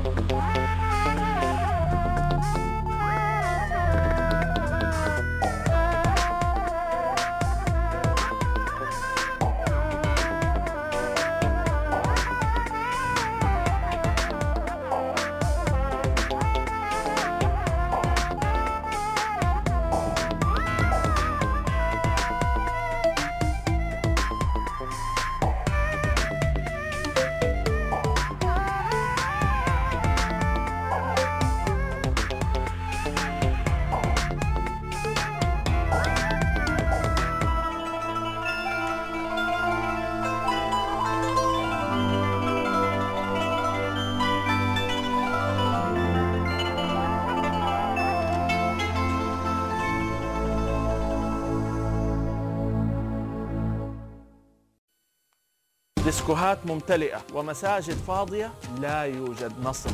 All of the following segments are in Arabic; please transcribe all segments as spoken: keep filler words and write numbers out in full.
ديسكوهات ممتلئة ومساجد فاضية، لا يوجد نصر.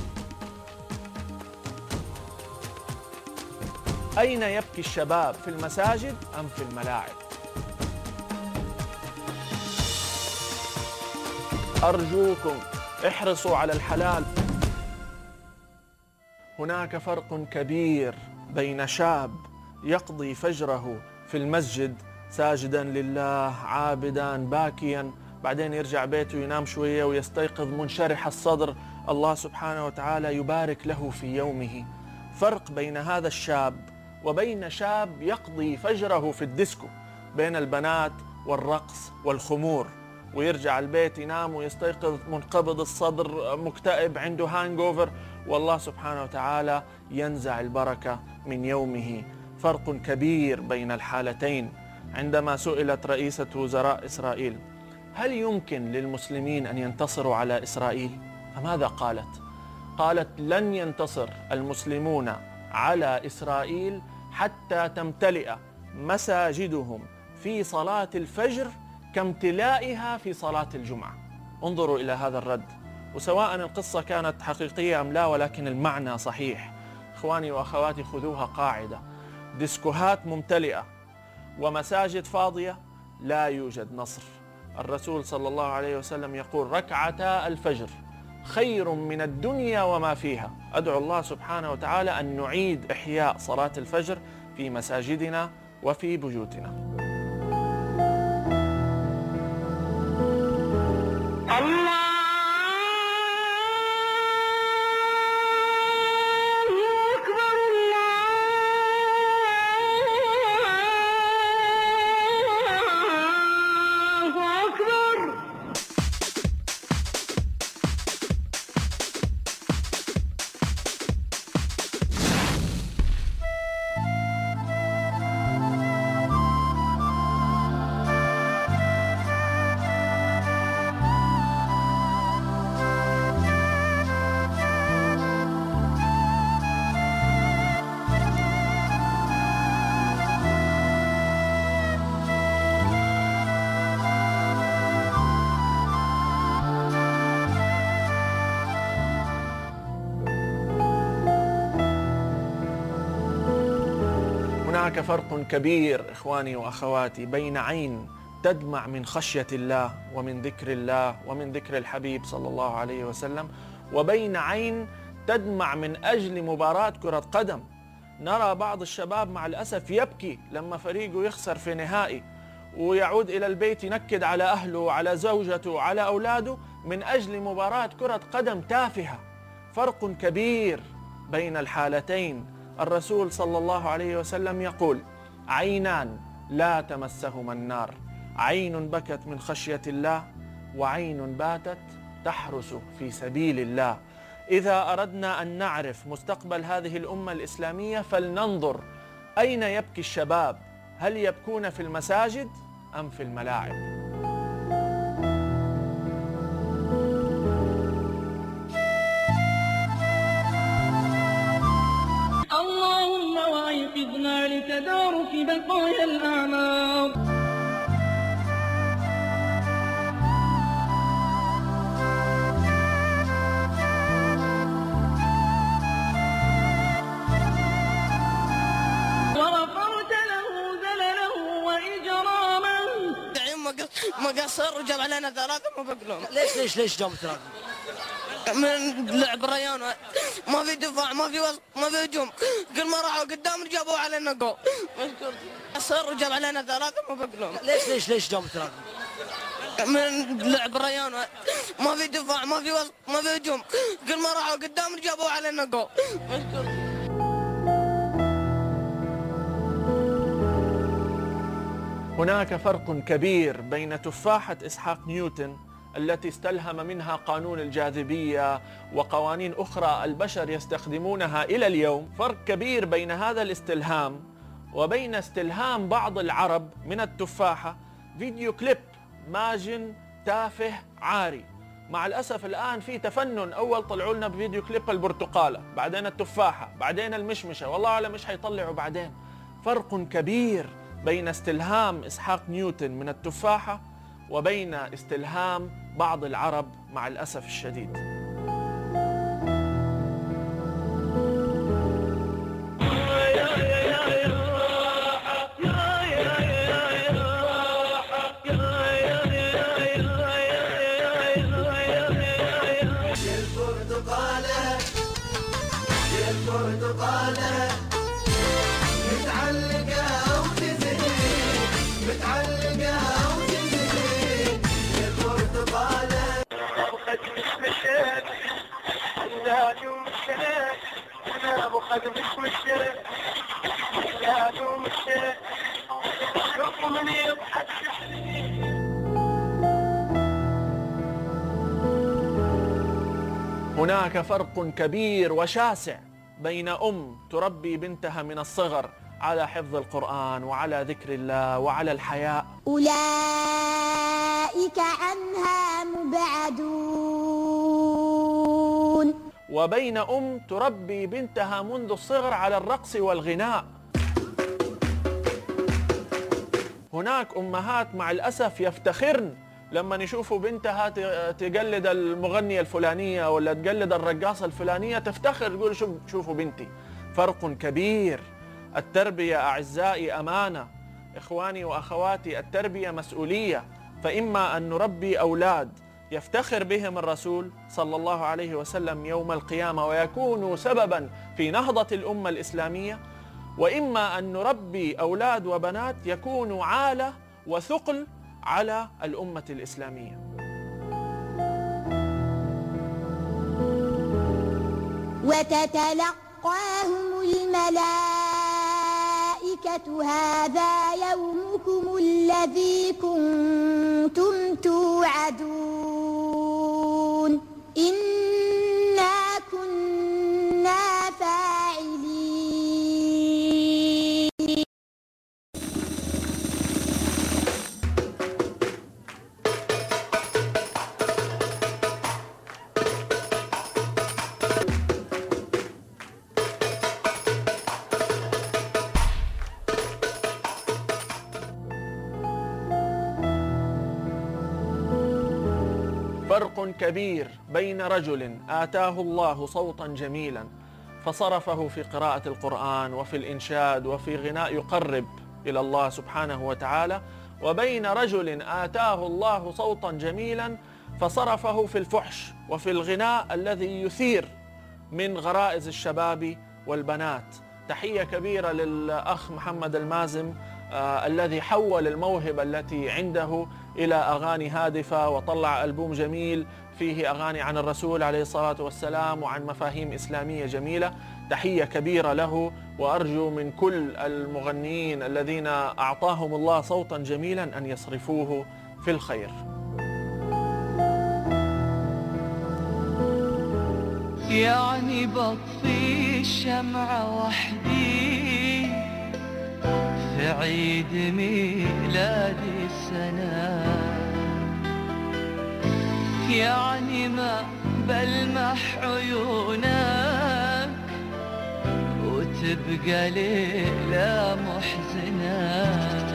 أين يبكي الشباب، في المساجد أم في الملاعب؟ أرجوكم احرصوا على الحلال. هناك فرق كبير بين شاب يقضي فجره في المسجد ساجدا لله عابدا باكيا، بعدين يرجع بيته ينام شوية ويستيقظ منشرح الصدر، الله سبحانه وتعالى يبارك له في يومه. فرق بين هذا الشاب وبين شاب يقضي فجره في الديسكو بين البنات والرقص والخمور، ويرجع البيت ينام ويستيقظ منقبض الصدر مكتئب عنده هانغوفر، والله سبحانه وتعالى ينزع البركة من يومه. فرق كبير بين الحالتين. عندما سئلت رئيسة وزراء إسرائيل هل يمكن للمسلمين أن ينتصروا على إسرائيل؟ فماذا قالت؟ قالت لن ينتصر المسلمون على إسرائيل حتى تمتلئ مساجدهم في صلاة الفجر كامتلائها في صلاة الجمعة. انظروا إلى هذا الرد، وسواء القصة كانت حقيقية أم لا، ولكن المعنى صحيح. إخواني وأخواتي، خذوها قاعدة: ديسكوهات ممتلئة ومساجد فاضية، لا يوجد نصر. الرسول صلى الله عليه وسلم يقول: ركعتا الفجر خير من الدنيا وما فيها. أدعو الله سبحانه وتعالى أن نعيد إحياء صلاة الفجر في مساجدنا وفي بيوتنا. هناك فرق كبير إخواني وأخواتي بين عين تدمع من خشية الله ومن ذكر الله ومن ذكر الحبيب صلى الله عليه وسلم، وبين عين تدمع من أجل مباراة كرة قدم. نرى بعض الشباب مع الأسف يبكي لما فريقه يخسر في نهائي، ويعود إلى البيت ينكد على أهله على زوجته على أولاده من أجل مباراة كرة قدم تافهة. فرق كبير بين الحالتين. الرسول صلى الله عليه وسلم يقول: عينان لا تمسهما النار، عين بكت من خشية الله وعين باتت تحرس في سبيل الله. إذا أردنا أن نعرف مستقبل هذه الأمة الإسلامية فلننظر أين يبكي الشباب، هل يبكون في المساجد أم في الملاعب؟ اللهم وأيقظنا لتدارك بقايا الأعمار. وغفرت له ذلله وإجرامه. ما قصر وجاب علينا ثلاثة ما بقلهم. ليش ليش ليش جابوا ثلاثة؟ من لعب الريان ما في دفاع ما في وسط ما في هجوم، كل ما راحوا قدام جابوا علينا جول. صار وجاب علينا ثلاثة ما بقلهم. ليش ليش ليش جابوا ثلاثة؟ من لعب الريان ما في دفاع ما في وسط ما في هجوم، كل ما راحوا قدام جابوا علينا جول. هناك فرق كبير بين تفاحة إسحاق نيوتن التي استلهم منها قانون الجاذبية وقوانين أخرى البشر يستخدمونها إلى اليوم. فرق كبير بين هذا الاستلهام وبين استلهام بعض العرب من التفاحة فيديو كليب ماجن تافه عاري. مع الأسف الآن في تفنن، أول طلعوا لنا بفيديو كليب البرتقالة، بعدين التفاحة، بعدين المشمشة، والله أعلم مش حيطلعوا بعدين. فرق كبير بين استلهام إسحاق نيوتن من التفاحة وبين استلهام بعض العرب مع الأسف الشديد. هناك فرق كبير وشاسع بين أم تربي بنتها من الصغر على حفظ القرآن وعلى ذكر الله وعلى الحياء، أولئك عنها مبعدون، وبين أم تربي بنتها منذ الصغر على الرقص والغناء. هناك أمهات مع الأسف يفتخرن لما يشوفوا بنتها تقلد المغنية الفلانية ولا تقلد الرقاصة الفلانية، تفتخر تقول شوف شوفوا بنتي. فرق كبير. التربية أعزائي أمانة، إخواني وأخواتي التربية مسؤولية، فإما أن نربي أولاد يفتخر بهم الرسول صلى الله عليه وسلم يوم القيامة ويكونوا سببا في نهضة الأمة الإسلامية، وإما أن نربي أولاد وبنات يكونوا عالة وثقل على الأمة الإسلامية. وتتلقاهم الملائكة هذا يومكم الذي كنتم توعدون إنا كنا فاعلين. فرق كبير بين رجل آتاه الله صوتا جميلا فصرفه في قراءة القرآن وفي الإنشاد وفي غناء يقرب إلى الله سبحانه وتعالى، وبين رجل آتاه الله صوتا جميلا فصرفه في الفحش وفي الغناء الذي يثير من غرائز الشباب والبنات. تحية كبيرة للأخ محمد المازم آه الذي حول الموهبة التي عنده إلى أغاني هادفة وطلع ألبوم جميل فيه أغاني عن الرسول عليه الصلاة والسلام وعن مفاهيم إسلامية جميلة. تحية كبيرة له، وأرجو من كل المغنيين الذين أعطاهم الله صوتا جميلا أن يصرفوه في الخير. يعني بطفي الشمعة وحدي في عيد ميلاد السنة، يعني ما بلمح عيونك وتبقى ليلة محزنة.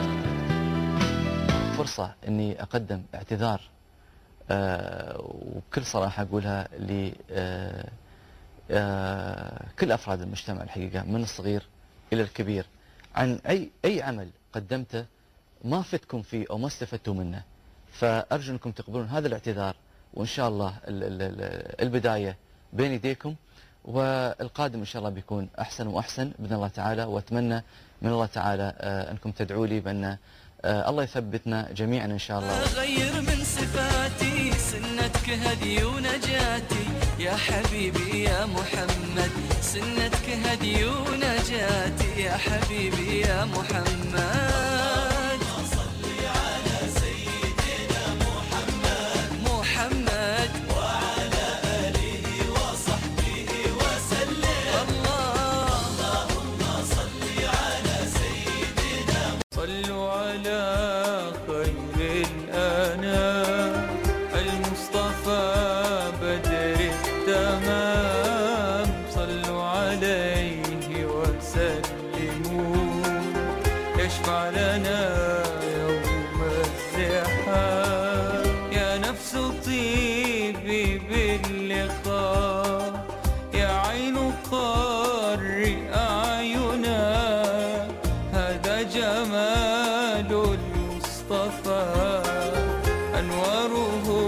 فرصة اني اقدم اعتذار أه وبكل صراحة اقولها ل أه أه كل افراد المجتمع الحقيقة من الصغير الى الكبير عن اي اي عمل قدمته ما فتكم فيه او ما استفدتوا منه، فارجو انكم تقبلون هذا الاعتذار وإن شاء الله البداية بين يديكم، والقادم إن شاء الله بيكون أحسن وأحسن بإذن الله تعالى. وأتمنى من الله تعالى أنكم تدعوا لي بأن الله يثبتنا جميعا إن شاء الله. غير من صفاتي سنتك هدي ونجاتي يا حبيبي يا محمد، سنتك هدي ونجاتي يا حبيبي يا محمد. صل على سيدنا محمد محمد وعلى آله وصحبه وسلم. اللهم صل على سيدنا. صلوا على خير الأنام المصطفى بدر التمام، صلوا عليه وسلموا يشفع لنا يوم الزحام. يا نفس طيبي باللقاء، يا عين قري أعينا، هذا جمال المصطفى أنواره